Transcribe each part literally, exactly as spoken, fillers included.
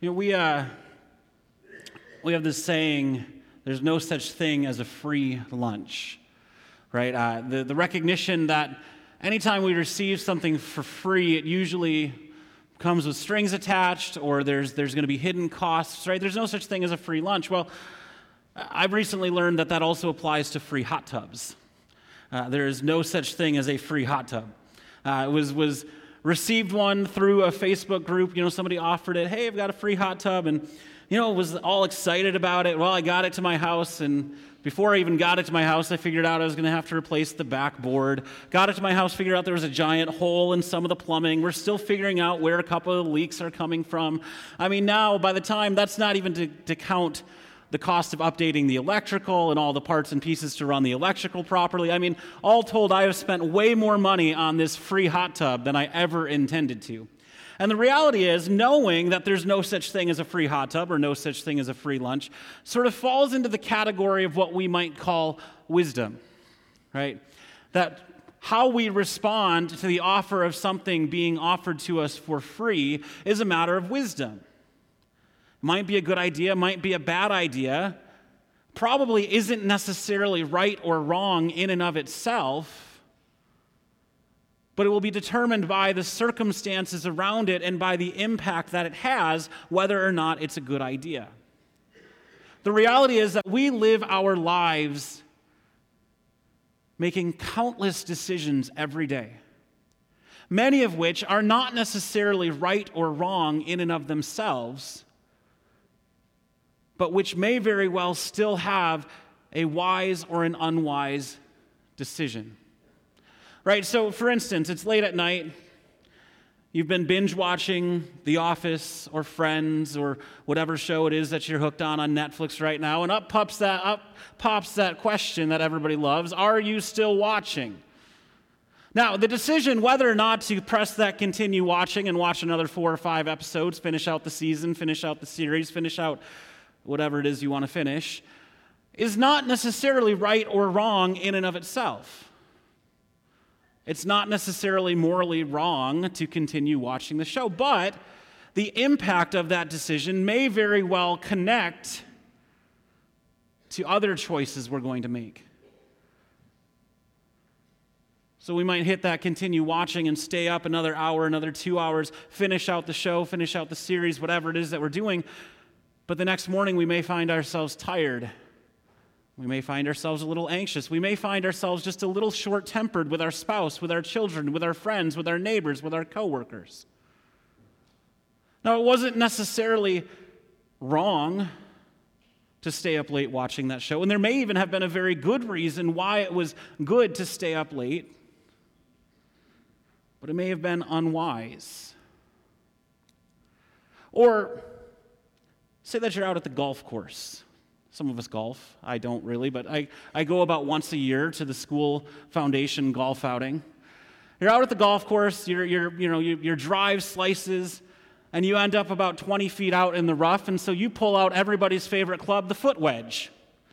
You know, we uh, we have this saying, there's no such thing as a free lunch, right? Uh, the, the recognition that anytime we receive something for free, it usually comes with strings attached, or there's there's going to be hidden costs, right? There's no such thing as a free lunch. Well, I've recently learned that that also applies to free hot tubs. Uh, there is no such thing as a free hot tub. Uh, it was was received one through a Facebook group. You know, somebody offered it. Hey, I've got a free hot tub, and you know, was all excited about it. Well, I got it to my house, and before I even got it to my house, I figured out I was going to have to replace the backboard. Got it to my house, figured out there was a giant hole in some of the plumbing. We're still figuring out where a couple of the leaks are coming from. I mean, now, by the time, that's not even to, to count the cost of updating the electrical and all the parts and pieces to run the electrical properly. I mean, all told, I have spent way more money on this free hot tub than I ever intended to. And the reality is, knowing that there's no such thing as a free hot tub or no such thing as a free lunch sort of falls into the category of what we might call wisdom, right? That how we respond to the offer of something being offered to us for free is a matter of wisdom. Might be a good idea, might be a bad idea, probably isn't necessarily right or wrong in and of itself, but it will be determined by the circumstances around it and by the impact that it has, whether or not it's a good idea. The reality is that we live our lives making countless decisions every day, many of which are not necessarily right or wrong in and of themselves, but which may very well still have a wise or an unwise decision. Right, so for instance, it's late at night, you've been binge watching The Office or Friends or whatever show it is that you're hooked on on Netflix right now, and up pops that, up pops that question that everybody loves: are you still watching? Now, the decision whether or not to press that continue watching and watch another four or five episodes, finish out the season, finish out the series, finish out whatever it is you want to finish, is not necessarily right or wrong in and of itself. It's not necessarily morally wrong to continue watching the show, but the impact of that decision may very well connect to other choices we're going to make. So we might hit that continue watching and stay up another hour, another two hours, finish out the show, finish out the series, whatever it is that we're doing. But the next morning we may find ourselves tired. We may find ourselves a little anxious. We may find ourselves just a little short-tempered with our spouse, with our children, with our friends, with our neighbors, with our coworkers. Now, it wasn't necessarily wrong to stay up late watching that show, and there may even have been a very good reason why it was good to stay up late, but it may have been unwise. Or say that you're out at the golf course. Some of us golf. I don't really, but I, I go about once a year to the school foundation golf outing. You're out at the golf course, your your you know your, your drive slices, and you end up about twenty feet out in the rough, and so you pull out everybody's favorite club, the foot wedge.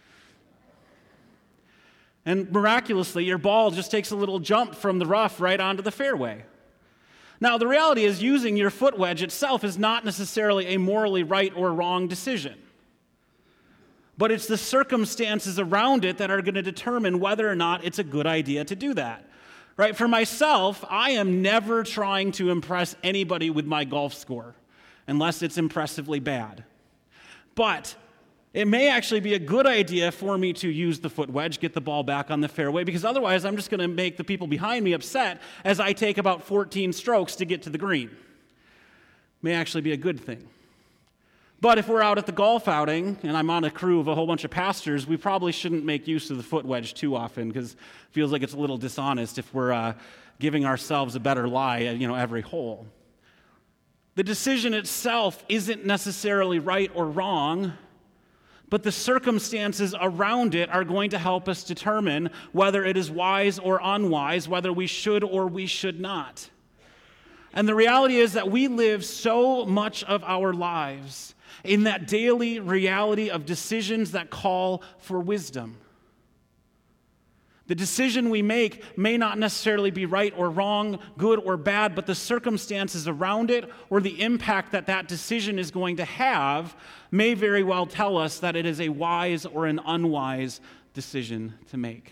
And miraculously, your ball just takes a little jump from the rough right onto the fairway. Now, the reality is using your foot wedge itself is not necessarily a morally right or wrong decision. But it's the circumstances around it that are going to determine whether or not it's a good idea to do that. Right? For myself, I am never trying to impress anybody with my golf score, unless it's impressively bad. But it may actually be a good idea for me to use the foot wedge, get the ball back on the fairway, because otherwise I'm just going to make the people behind me upset as I take about fourteen strokes to get to the green. May actually be a good thing. But if we're out at the golf outing and I'm on a crew of a whole bunch of pastors, we probably shouldn't make use of the foot wedge too often, because it feels like it's a little dishonest if we're uh, giving ourselves a better lie, you know, every hole. The decision itself isn't necessarily right or wrong, but the circumstances around it are going to help us determine whether it is wise or unwise, whether we should or we should not. And the reality is that we live so much of our lives in that daily reality of decisions that call for wisdom. The decision we make may not necessarily be right or wrong, good or bad, but the circumstances around it or the impact that that decision is going to have may very well tell us that it is a wise or an unwise decision to make.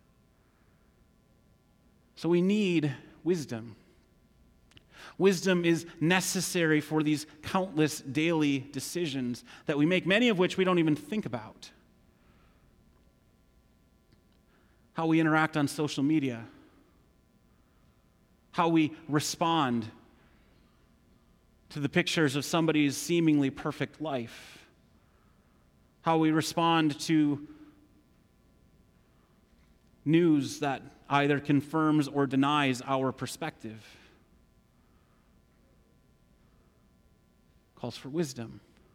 So we need wisdom. Wisdom is necessary for these countless daily decisions that we make, many of which we don't even think about. How we interact on social media, how we respond to the pictures of somebody's seemingly perfect life, how we respond to news that either confirms or denies our perspective. Calls for wisdom.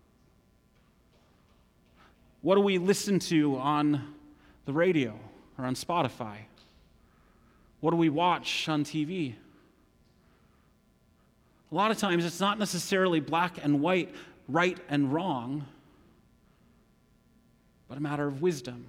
What do we listen to on the radio or on Spotify? What do we watch on T V? A lot of times it's not necessarily black and white, right and wrong, but a matter of wisdom.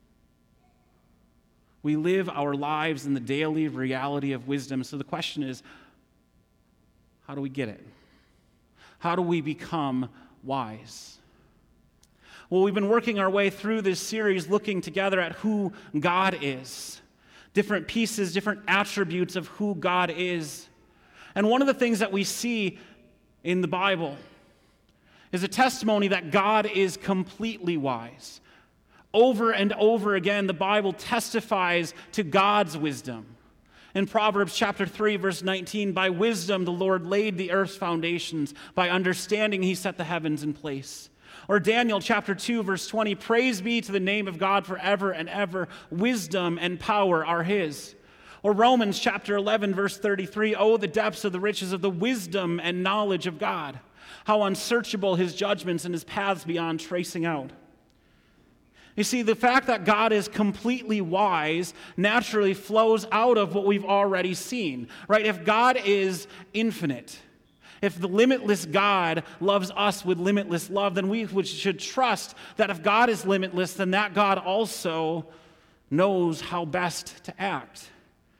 We live our lives in the daily reality of wisdom. So the question is, how do we get it? How do we become wise? Well, we've been working our way through this series looking together at who God is. Different pieces, different attributes of who God is. And one of the things that we see in the Bible is a testimony that God is completely wise. Over and over again, the Bible testifies to God's wisdom. In Proverbs chapter three, verse nineteen, by wisdom the Lord laid the earth's foundations. By understanding he set the heavens in place. Or Daniel chapter two, verse twenty, praise be to the name of God forever and ever. Wisdom and power are his. Or Romans chapter eleven, verse thirty-three, oh, the depths of the riches of the wisdom and knowledge of God. How unsearchable his judgments and his paths beyond tracing out. You see, the fact that God is completely wise naturally flows out of what we've already seen, right? If God is infinite, if the limitless God loves us with limitless love, then we should trust that if God is limitless, then that God also knows how best to act.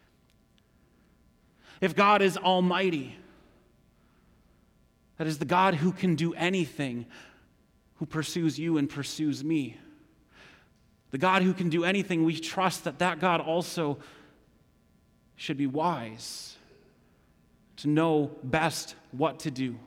If God is almighty, that is the God who can do anything, who pursues you and pursues me. The God who can do anything, we trust that that God also should be wise to know best what to do.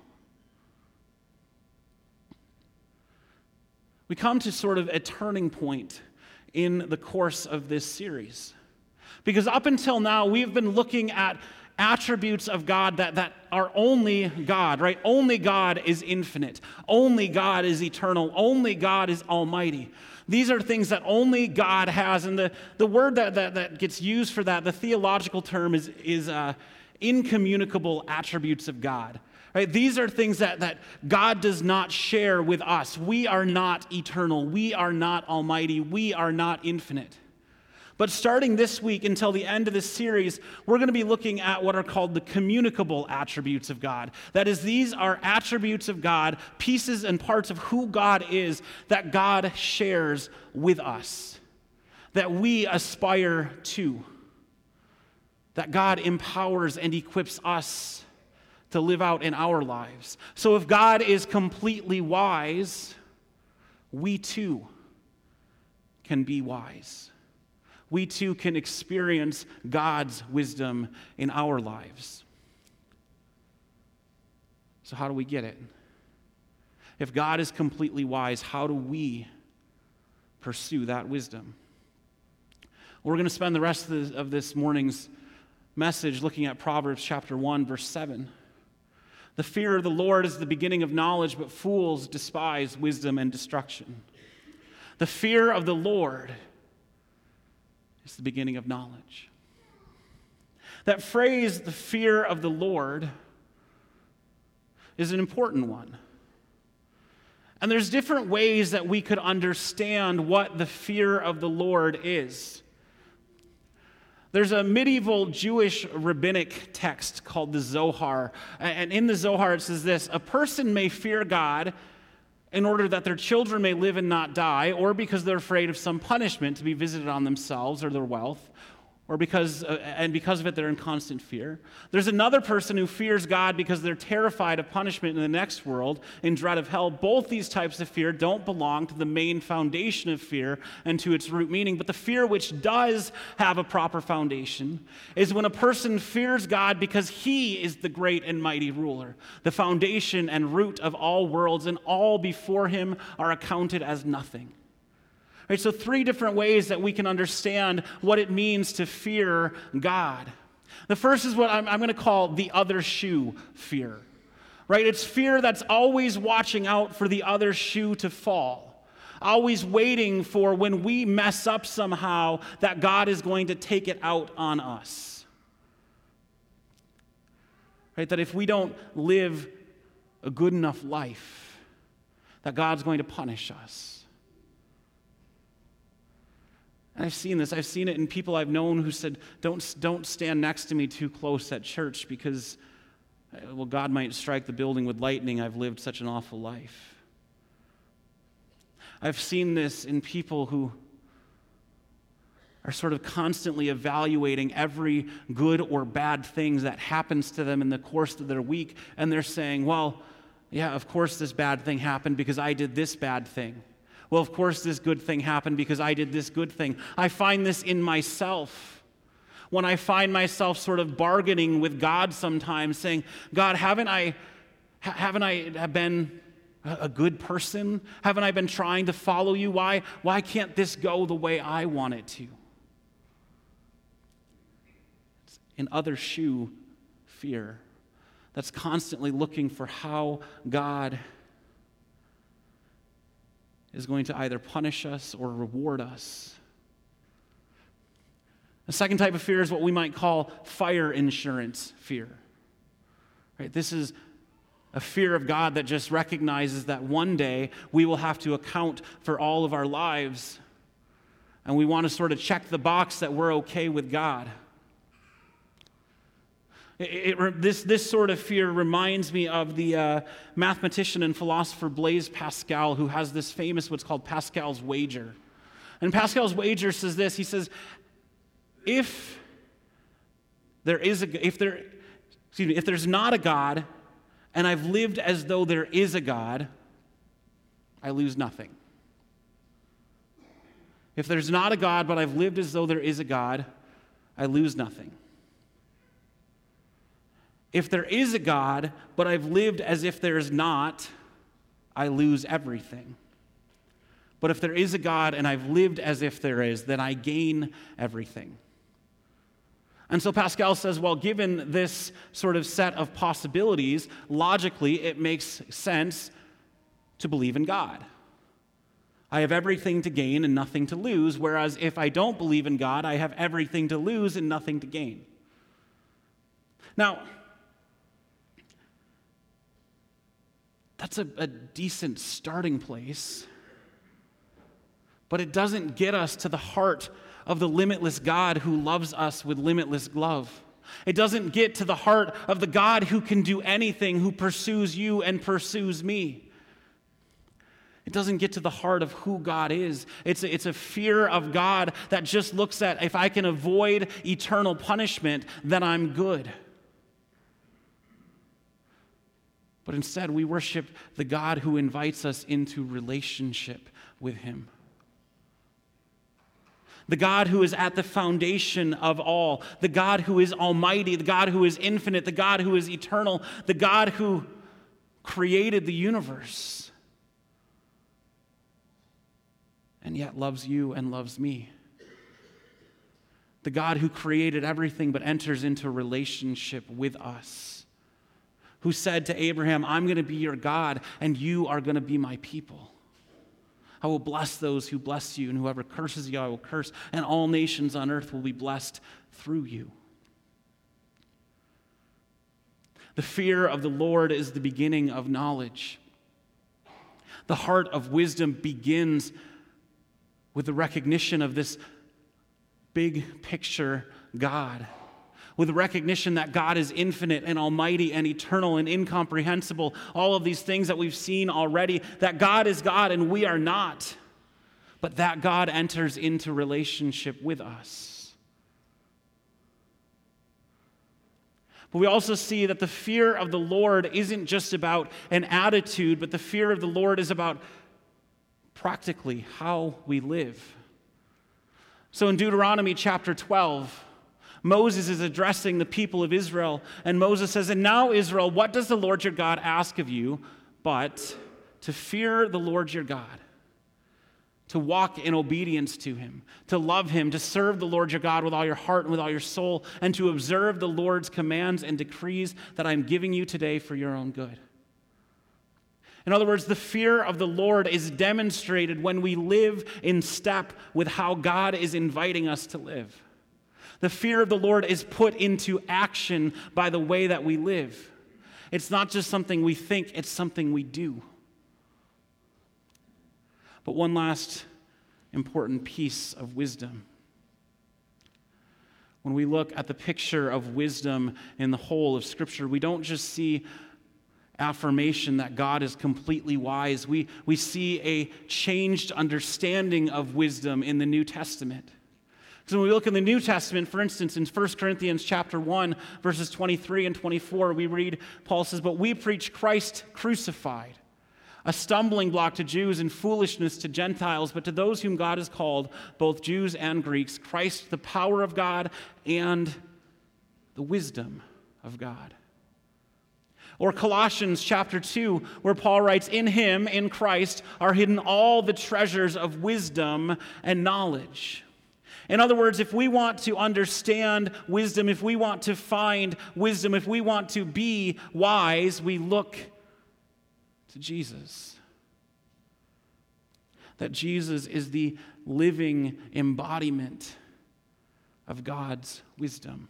We come to sort of a turning point in the course of this series. Because up until now, we've been looking at attributes of God that, that are only God, right? Only God is infinite. Only God is eternal. Only God is almighty. These are things that only God has. And the, the word that, that, that gets used for that, the theological term is, is uh, incommunicable attributes of God. Right? These are things that, that God does not share with us. We are not eternal. We are not almighty. We are not infinite. But starting this week until the end of this series, we're going to be looking at what are called the communicable attributes of God. That is, these are attributes of God, pieces and parts of who God is that God shares with us, that we aspire to, that God empowers and equips us to live out in our lives. So if God is completely wise, we too can be wise. We too can experience God's wisdom in our lives. So how do we get it? If God is completely wise, how do we pursue that wisdom? We're going to spend the rest of, the, of this morning's message looking at Proverbs chapter one, verse seven. The fear of the Lord is the beginning of knowledge, but fools despise wisdom and destruction. The fear of the Lord is the beginning of knowledge. That phrase, the fear of the Lord, is an important one. And there's different ways that we could understand what the fear of the Lord is. There's a medieval Jewish rabbinic text called the Zohar. And in the Zohar it says this: a person may fear God in order that their children may live and not die, or because they're afraid of some punishment to be visited on themselves or their wealth, or because, uh, and because of it, they're in constant fear. There's another person who fears God because they're terrified of punishment in the next world, in dread of hell. Both these types of fear don't belong to the main foundation of fear and to its root meaning. But the fear which does have a proper foundation is when a person fears God because he is the great and mighty ruler, the foundation and root of all worlds, and all before him are accounted as nothing. Right, so three different ways that we can understand what it means to fear God. The first is what I'm, I'm going to call the other shoe fear. Right? It's fear that's always watching out for the other shoe to fall. Always waiting for when we mess up somehow that God is going to take it out on us. Right? That if we don't live a good enough life, that God's going to punish us. And I've seen this. I've seen it in people I've known who said, don't, don't stand next to me too close at church because, well, God might strike the building with lightning. I've lived such an awful life. I've seen this in people who are sort of constantly evaluating every good or bad thing that happens to them in the course of their week, and they're saying, well, yeah, of course this bad thing happened because I did this bad thing. Well, of course this good thing happened because I did this good thing. I find this in myself. When I find myself sort of bargaining with God sometimes, saying, God, haven't I, haven't I been a good person? Haven't I been trying to follow you? Why, why can't this go the way I want it to? It's an other shoe fear that's constantly looking for how God is going to either punish us or reward us. The second type of fear is what we might call fire insurance fear. Right? This is a fear of God that just recognizes that one day we will have to account for all of our lives, and we want to sort of check the box that we're okay with God. It, it, this, this sort of fear reminds me of the uh, mathematician and philosopher Blaise Pascal, who has this famous what's called Pascal's wager. And Pascal's wager says this. He says, if there is a, if there, excuse me, if there's not a God, and I've lived as though there is a God, I lose nothing. If there's not a God, but I've lived as though there is a God, I lose nothing. If there is a God, but I've lived as if there is not, I lose everything. But if there is a God and I've lived as if there is, then I gain everything. And so Pascal says, well, given this sort of set of possibilities, logically it makes sense to believe in God. I have everything to gain and nothing to lose, whereas if I don't believe in God, I have everything to lose and nothing to gain. Now, that's a, a decent starting place, but it doesn't get us to the heart of the limitless God who loves us with limitless love. It doesn't get to the heart of the God who can do anything, who pursues you and pursues me. It doesn't get to the heart of who God is. It's a, it's a fear of God that just looks at, if I can avoid eternal punishment, then I'm good. But instead, we worship the God who invites us into relationship with him. The God who is at the foundation of all, the God who is almighty, the God who is infinite, the God who is eternal, the God who created the universe and yet loves you and loves me. The God who created everything but enters into relationship with us, who said to Abraham, I'm going to be your God and you are going to be my people. I will bless those who bless you, and whoever curses you, I will curse, and all nations on earth will be blessed through you. The fear of the Lord is the beginning of knowledge. The heart of wisdom begins with the recognition of this big picture God. with recognition that God is infinite and almighty and eternal and incomprehensible, all of these things that we've seen already, that God is God and we are not, but that God enters into relationship with us. But we also see that the fear of the Lord isn't just about an attitude, but the fear of the Lord is about practically how we live. So in Deuteronomy chapter twelve, Moses is addressing the people of Israel, and Moses says, "And now, Israel, what does the Lord your God ask of you but to fear the Lord your God, to walk in obedience to him, to love him, to serve the Lord your God with all your heart and with all your soul, and to observe the Lord's commands and decrees that I'm giving you today for your own good." In other words, the fear of the Lord is demonstrated when we live in step with how God is inviting us to live. The fear of the Lord is put into action by the way that we live. It's not just something we think, it's something we do. But one last important piece of wisdom. When we look at the picture of wisdom in the whole of Scripture, we don't just see affirmation that God is completely wise. We, we see a changed understanding of wisdom in the New Testament. So when we look in the New Testament, for instance, in First Corinthians chapter one, verses twenty-three and twenty-four, we read, Paul says, "But we preach Christ crucified, a stumbling block to Jews and foolishness to Gentiles, but to those whom God has called, both Jews and Greeks, Christ the power of God and the wisdom of God." Or Colossians chapter two, where Paul writes, "In him, in Christ, are hidden all the treasures of wisdom and knowledge." In other words, if we want to understand wisdom, if we want to find wisdom, if we want to be wise, we look to Jesus. That Jesus is the living embodiment of God's wisdom.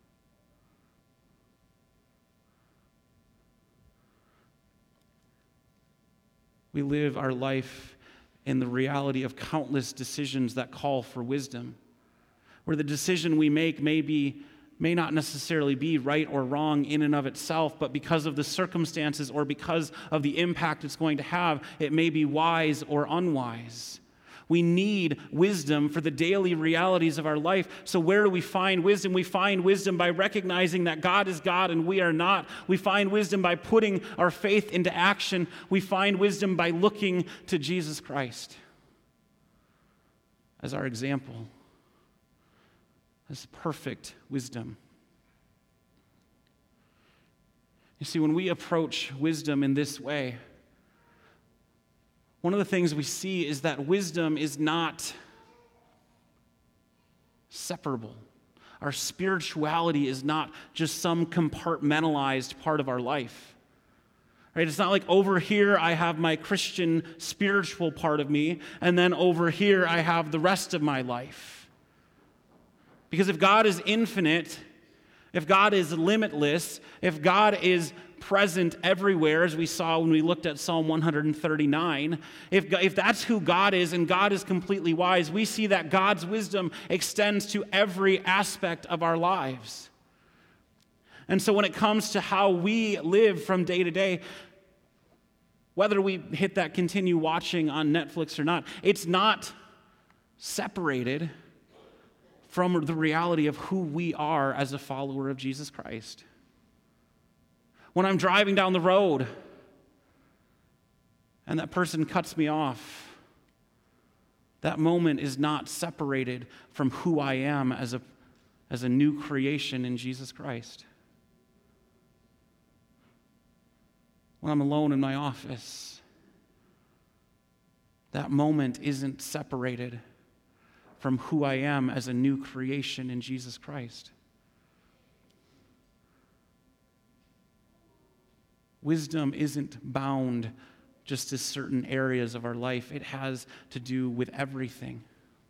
We live our life in the reality of countless decisions that call for wisdom, where the decision we make may be, may not necessarily be right or wrong in and of itself, but because of the circumstances or because of the impact it's going to have, it may be wise or unwise. We need wisdom for the daily realities of our life. So where do we find wisdom? We find wisdom by recognizing that God is God and we are not. We find wisdom by putting our faith into action. We find wisdom by looking to Jesus Christ as our example, as perfect wisdom. You see, when we approach wisdom in this way, one of the things we see is that wisdom is not separable. Our spirituality is not just some compartmentalized part of our life. Right? It's not like over here I have my Christian spiritual part of me, and then over here I have the rest of my life. Because if God is infinite, if God is limitless, if God is present everywhere, as we saw when we looked at Psalm one thirty-nine, if, if that's who God is and God is completely wise, we see that God's wisdom extends to every aspect of our lives. And so when it comes to how we live from day to day, whether we hit that continue watching on Netflix or not, it's not separated from the reality of who we are as a follower of Jesus Christ. When I'm driving down the road and that person cuts me off, that moment is not separated from who I am as a, as a new creation in Jesus Christ. When I'm alone in my office, that moment isn't separated from who I am as a new creation in Jesus Christ. Wisdom isn't bound just to certain areas of our life. It has to do with everything.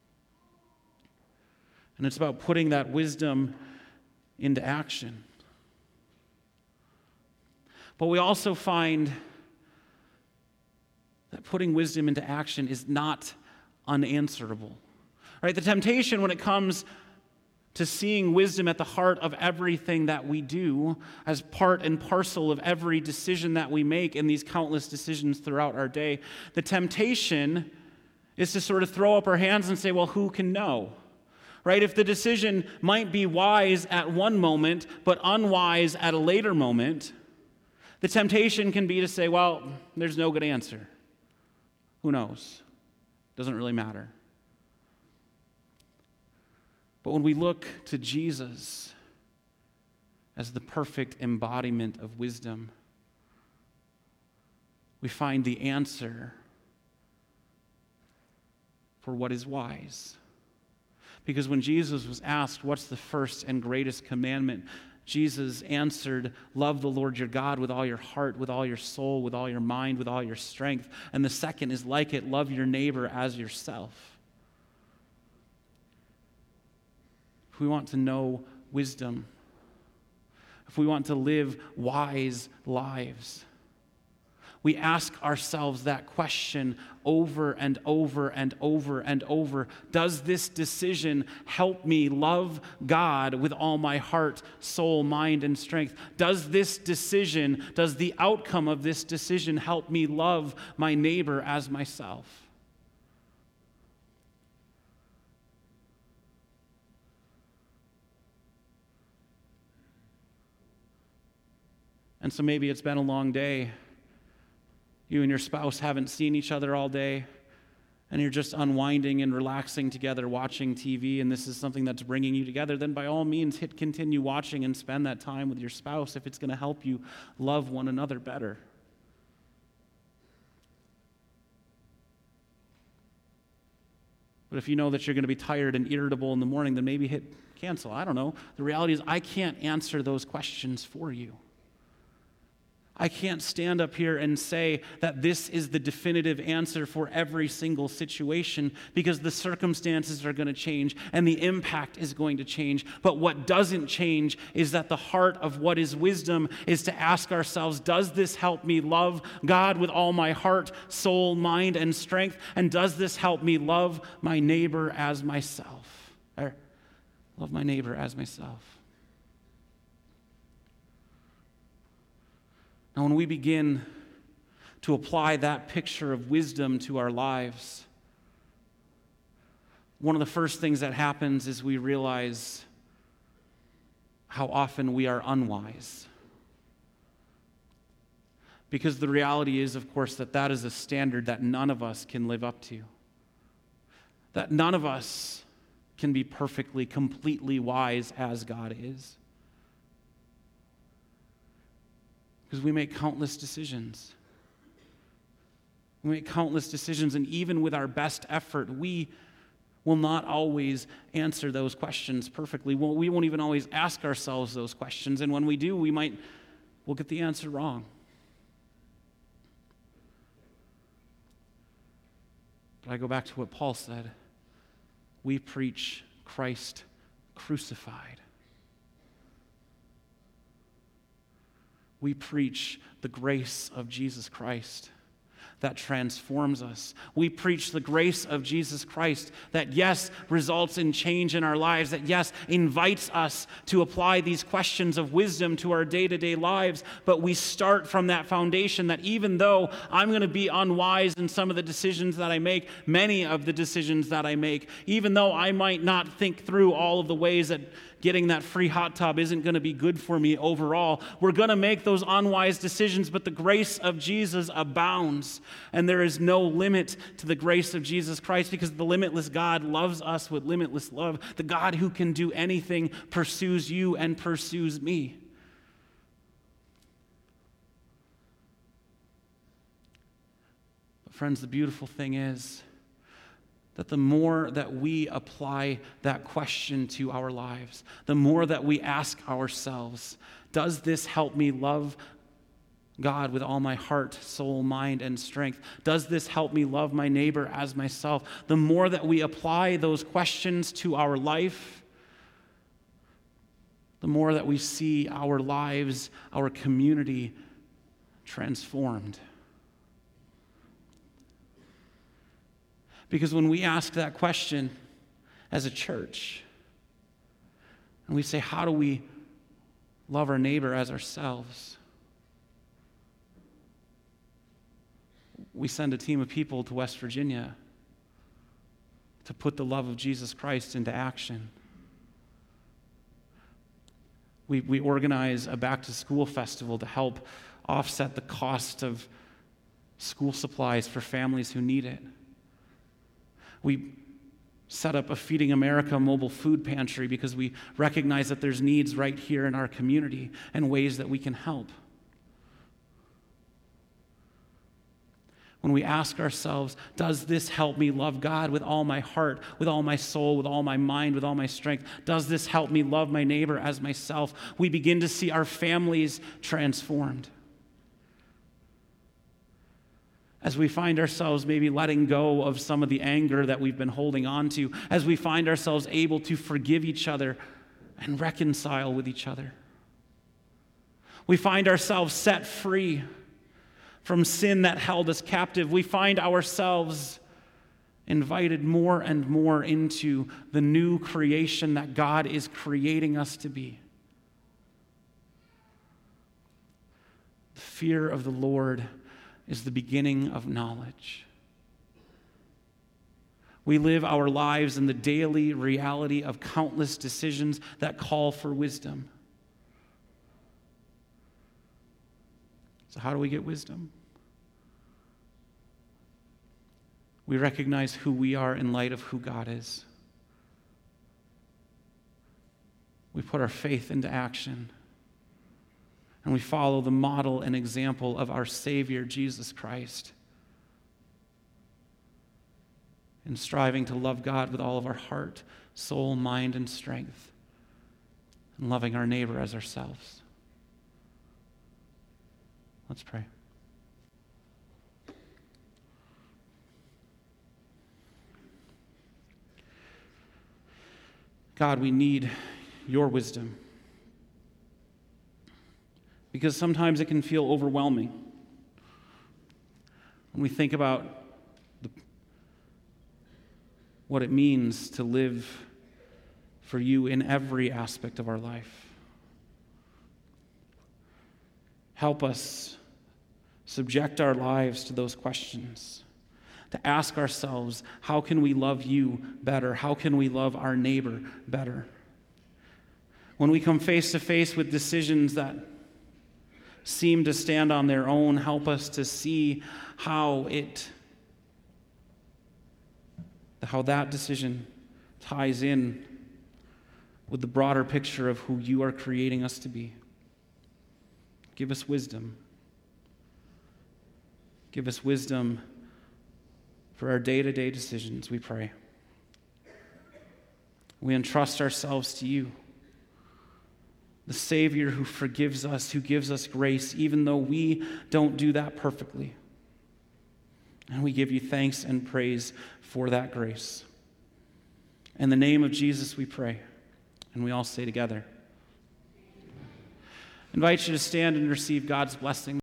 And it's about putting that wisdom into action. But we also find that putting wisdom into action is not unanswerable. Right? The temptation when it comes to seeing wisdom at the heart of everything that we do, as part and parcel of every decision that we make in these countless decisions throughout our day. The temptation is to sort of throw up our hands and say, well, who can know? Right? If the decision might be wise at one moment, but unwise at a later moment, the temptation can be to say, well, there's no good answer. Who knows? Doesn't really matter. But when we look to Jesus as the perfect embodiment of wisdom, we find the answer for what is wise. Because when Jesus was asked, what's the first and greatest commandment? Jesus answered, love the Lord your God with all your heart, with all your soul, with all your mind, with all your strength. And the second is like it, love your neighbor as yourself. If we want to know wisdom, if we want to live wise lives, we ask ourselves that question over and over and over and over. Does this decision help me love God with all my heart, soul, mind, and strength? Does this decision, does the outcome of this decision help me love my neighbor as myself? And so maybe it's been a long day. You and your spouse haven't seen each other all day, and you're just unwinding and relaxing together, watching T V, and this is something that's bringing you together. Then by all means, hit continue watching and spend that time with your spouse if it's going to help you love one another better. But if you know that you're going to be tired and irritable in the morning, then maybe hit cancel. I don't know. The reality is I can't answer those questions for you. I can't stand up here and say that this is the definitive answer for every single situation, because the circumstances are going to change and the impact is going to change. But what doesn't change is that the heart of what is wisdom is to ask ourselves, does this help me love God with all my heart, soul, mind, and strength? And does this help me love my neighbor as myself? Or love my neighbor as myself. Now, when we begin to apply that picture of wisdom to our lives, one of the first things that happens is we realize how often we are unwise. Because the reality is, of course, that that is a standard that none of us can live up to. That none of us can be perfectly, completely wise as God is. Because we make countless decisions. We make countless decisions, and even with our best effort, we will not always answer those questions perfectly. We won't even always ask ourselves those questions, and when we do, we might, we'll get the answer wrong. But I go back to what Paul said. We preach Christ crucified. We preach the grace of Jesus Christ that transforms us. We preach the grace of Jesus Christ that, yes, results in change in our lives, that, yes, invites us to apply these questions of wisdom to our day-to-day lives, but we start from that foundation that even though I'm going to be unwise in some of the decisions that I make, many of the decisions that I make, even though I might not think through all of the ways that getting that free hot tub isn't going to be good for me overall, we're going to make those unwise decisions, but the grace of Jesus abounds. And there is no limit to the grace of Jesus Christ, because the limitless God loves us with limitless love. The God who can do anything pursues you and pursues me. But friends, the beautiful thing is that the more that we apply that question to our lives, the more that we ask ourselves, does this help me love God with all my heart, soul, mind, and strength? Does this help me love my neighbor as myself? The more that we apply those questions to our life, the more that we see our lives, our community transformed. Because when we ask that question as a church, And we say, how do we love our neighbor as ourselves? We send a team of people to West Virginia to put the love of Jesus Christ into action. We, we organize a back-to-school festival to help offset the cost of school supplies for families who need it. We set up a Feeding America mobile food pantry because we recognize that there's needs right here in our community and ways that we can help. When we ask ourselves, does this help me love God with all my heart, with all my soul, with all my mind, with all my strength? Does this help me love my neighbor as myself? We begin to see our families transformed. As we find ourselves maybe letting go of some of the anger that we've been holding on to, as we find ourselves able to forgive each other and reconcile with each other. We find ourselves set free from sin that held us captive. We find ourselves invited more and more into the new creation that God is creating us to be. The fear of the Lord is the beginning of knowledge. We live our lives in the daily reality of countless decisions that call for wisdom. So how do we get wisdom? We recognize who we are in light of who God is. We put our faith into action. And we follow the model and example of our Savior, Jesus Christ, in striving to love God with all of our heart, soul, mind, and strength, and loving our neighbor as ourselves. Let's pray. God, we need your wisdom, because sometimes it can feel overwhelming when we think about the, what it means to live for you in every aspect of our life. Help us subject our lives to those questions, to ask ourselves, how can we love you better? How can we love our neighbor better? When we come face to face with decisions that seem to stand on their own, help us to see how it, how that decision ties in with the broader picture of who you are creating us to be. Give us wisdom. Give us wisdom for our day-to-day decisions, we pray. We entrust ourselves to you, the Savior who forgives us, who gives us grace, even though we don't do that perfectly. And we give you thanks and praise for that grace. In the name of Jesus, we pray. And we all say together. I invite you to stand and receive God's blessing.